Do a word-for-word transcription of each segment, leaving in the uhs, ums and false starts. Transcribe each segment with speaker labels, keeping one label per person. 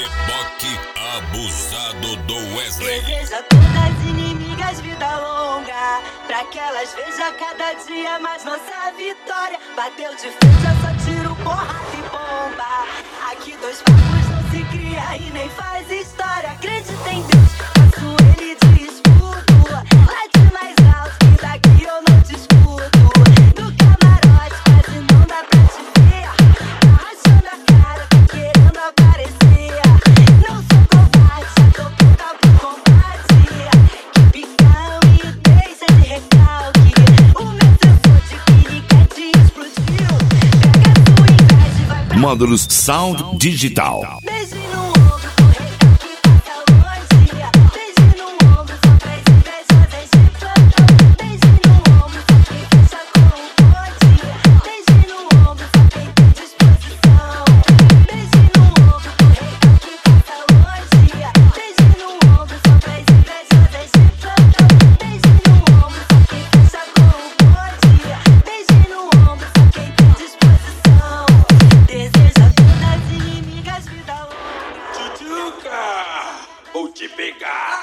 Speaker 1: Reboque abusado do Wesley.
Speaker 2: Deseja todas inimigas vida longa, pra que elas vejam cada dia mais nossa vitória. Bateu de frente, eu só tiro porrada e bomba. Aqui dois papos não se cria e nem faz história. Acredita em Deus, faço ele de escudo. Late mais alto que daqui eu não discuto. No camarote quase não dá pra te ver. Tá rachando a cara, tá querendo aparecer. Não sou covarde, já tô puta pro combate. Que picão e deixa de recalque. O meu sensor de piriquete explodiu. Pega a sua inveja e vai pra
Speaker 3: Módulos Sound Digital.
Speaker 2: beijo no ombro, com recalque passa longe. Beijo no ombro, só pra esse inveja deixe plantão. Beijo no ombro, só quem fecha com o bonde. Beijo no ombro, só quem tem disposição. Beijo no ombro, com recalque passa longe. Beijo no ombro, só pra esse inveja deixe plantão. Beijo no ombro, só quem fecha com o bonde. Beijo no ombro, só quem tem disposição. Deseja todas inimigas vida longa.
Speaker 4: Tchutchuca, vou te pegar.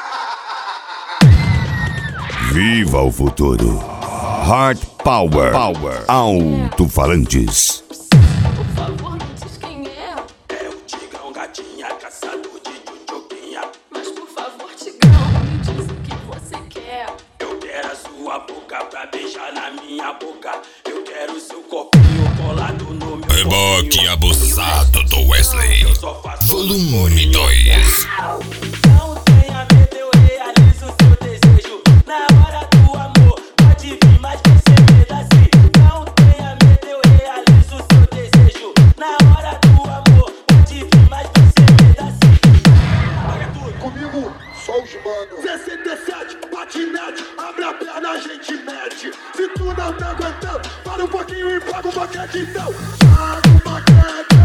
Speaker 3: Viva o futuro. Hard Power. Power. Alto-falantes.
Speaker 5: Por favor, me diz quem é.
Speaker 4: É o Tigrão, gatinha, caçador de tchutchuquinha.
Speaker 5: Mas por favor, Tigrão, me diz o que você quer.
Speaker 4: Eu quero a sua boca pra beijar na minha boca. Eu quero seu corpinho colado no meu
Speaker 1: Reboque
Speaker 4: corpinho.
Speaker 1: abusado do Wesley.
Speaker 4: Eu só faço
Speaker 1: Volume dois.
Speaker 4: Não tenha medo, eu realizo seu desejo. Na hora do amor, pode vir, mas vai ser pedacinho. Não tenha medo, eu realizo seu desejo. Na hora do amor, pode vir, mas vai ser pedacinho. Paga tudo.
Speaker 6: Comigo, só os manos. V sessenta e sete, patinete, abre a perna, a gente mete. Se tu não tá aguentando, para um pouquinho e paga o boquete então. Paga o boquete.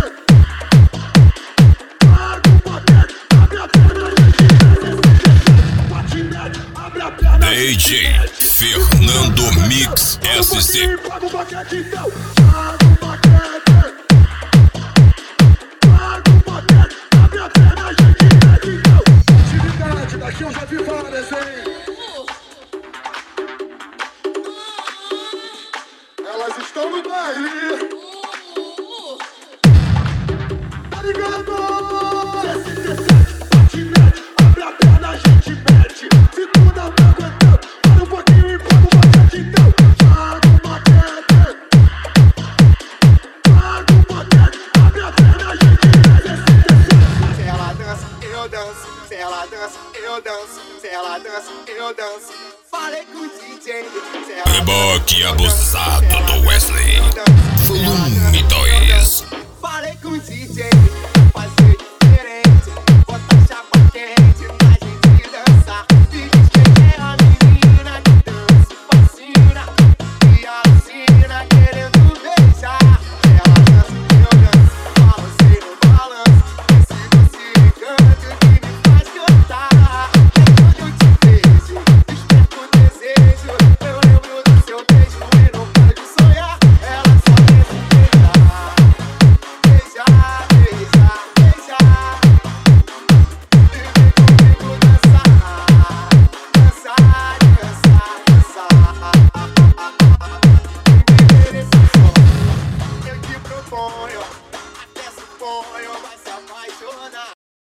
Speaker 6: Paga o boquete, abre a perna, a gente mete. Patinete, abre a perna, a
Speaker 1: D
Speaker 6: gente
Speaker 1: J
Speaker 6: mete.
Speaker 1: Fernando Mix
Speaker 6: Para um
Speaker 1: S
Speaker 6: pouquinho
Speaker 1: C.
Speaker 6: e paga o boquete então. Paga o boquete. Paga o boquete, abre a perna, a gente mete então. Atividade, daqui eu já vi várias, hein? Elas estão no baile. Tá ligado? sessenta e sete, patinete, abre a perna, a gente mete. Se tu não tá aguentando, para um pouquinho e paga o boquete então. Paga o boquete. Paga o boquete, abre a perna, a gente mete.
Speaker 7: Se ela dança, eu danço. Se ela dança, eu danço. Se ela dança, eu danço. Falei com o D J. Se ela
Speaker 1: Reboque
Speaker 7: dança, eu
Speaker 1: abusado
Speaker 7: danço. Se ela
Speaker 1: do
Speaker 7: dança,
Speaker 1: Wesley.
Speaker 7: eu danço. Se ela
Speaker 1: Volume
Speaker 7: dança, eu
Speaker 1: dois.
Speaker 7: danço. Falei com o D J.